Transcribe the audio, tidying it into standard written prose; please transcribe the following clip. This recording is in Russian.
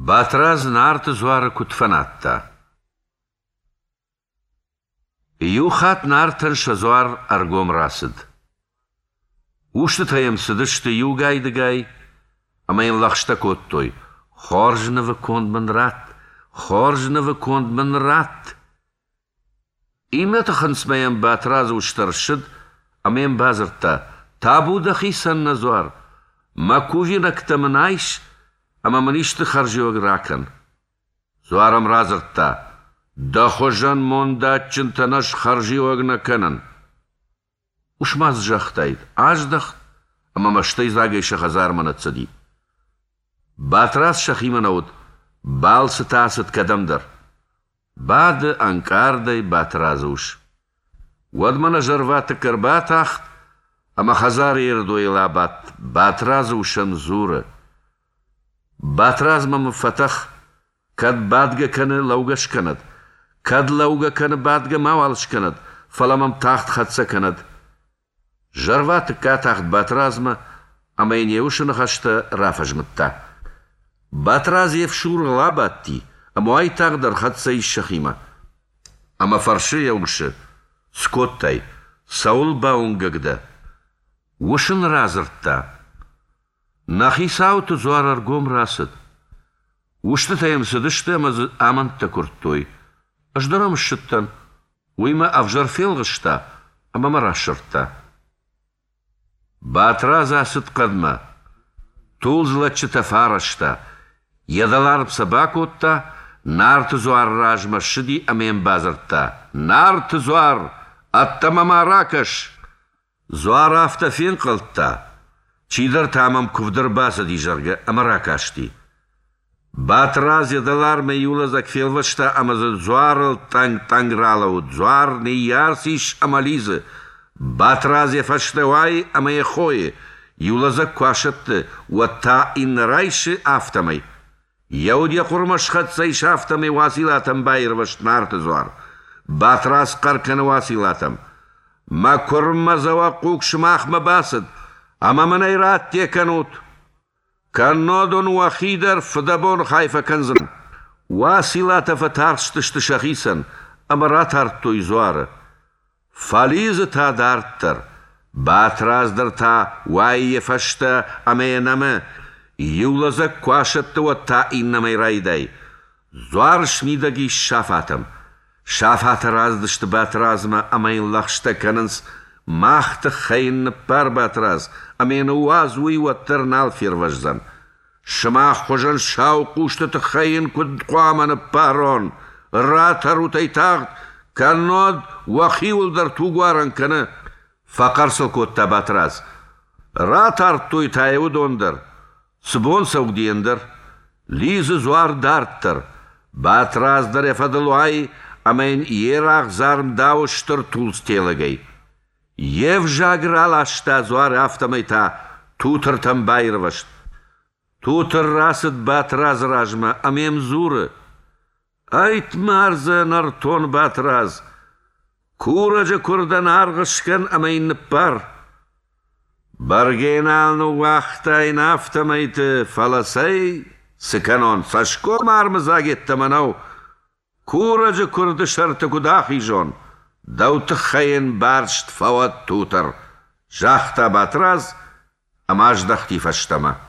Батраз нарты зуары кутфанатта. Юхат нартын шазуар аргом расыд. Ушты таямсыдышты югайды-гай, амайын лақшта коттой. Хоржнывы кондмын рат. Иметі хынсмайын батраз уштаршыд, амайын базыртта. Табуда хисан назуар. Макувина ктамын айш, ама маништы харжиог ракан. Зуарам разыртта. Да хожан мондатчын танаш харжиог наканан. Ушмаз жақтайд. Аждах, ама маштай загайша хазармана цади. Батраз шахиман ауд. Балсы тасыт кадамдар. Бады анкардай батразы уш. Уадмана жарваты карбатахт, ама хазар ердуйла батразы ушан зуры. Батраз мамы фатах, кад бадга каны лаугаш канад, кад лауга каны бадга мавалш канад, фаламам тахт хатса канад. Жарваты катахт батразма, ама ине ушаны хашта рафажмытта. Батраз евшур лабатти, ама ай тағдар хатса иш шахима. Ама фаршы яушы, скоттай, саул баунгагда. Ушын разыртта. Нахисауты зуар аргом расыд. Ушты таямсыдышты амантта курттой. Аждарам шыттан. Уйма авжарфелғышта, ама марашыртта. Батраз асыд қадма. Тул златчыта фарашта. Ядаларып сабак отта, нарты зуар ражма шыди амен базыртта. Нарты зуар, аттамама ракаш. Зуар автофен қылтта. Чидар тамам кувдар баса дижарга, ама ракашти. Батраз ядалар ме юла закфелвашта, ама за зуарыл танг-танг-ралауд. Зуар не ярсиш, ама лизы. Батраз ефаштевай, ама ехое. Юла заквашатты, уатта иннарайши автомай. Яудия құрмашқатсайш автомай василатам байырвашт нарты зуар. Батраз қарканы василатам. Ма құрмазава қуқшымақма басыд. Ама манайрат теканут. Каннодон вахидар фдабон хайфа канзан. Василата фатарштышты шахисан. Ама ратарттой зуары. Фализы та дарттар. Батраздар та вайе фашта амеянамы. Юлаза квашатты ватта иннамай райдай. Зуар шмидаги шафатам. Шафаты раздышты батразма амайын лақшта канынс. Махты хайынны пар батраз. Амейны уазуи ваттырнал фирважзан. Шыма хожан шау куштыты хайын кудқуаманы парон. Ратарутай тағд. Каннод вахиулдар тугуаран каны. Фақарсыл котта батраз. Ратартуй тайы дондар. Сбон саугдендер. Лизы зуар дарттыр. Батраздар ефадылуай. Амейн ерақ зарм дауыштыр тулстелігей. Ев жаграл ашта зуар автомайта. Тутыр там байырвашт. Тутыр расыд батраз ражма. Амем зуры. Айт марзы нартон батраз. Куражы курдан арғышқан амайны пар. Барген алны уақтайын автомайты фаласай. Сыканон сашко мармыза кетті манау. Куражы курды шарты кудахи жон. Дауты хайын баршт фават тутар. Жахта батраз, амаждах тифаштама.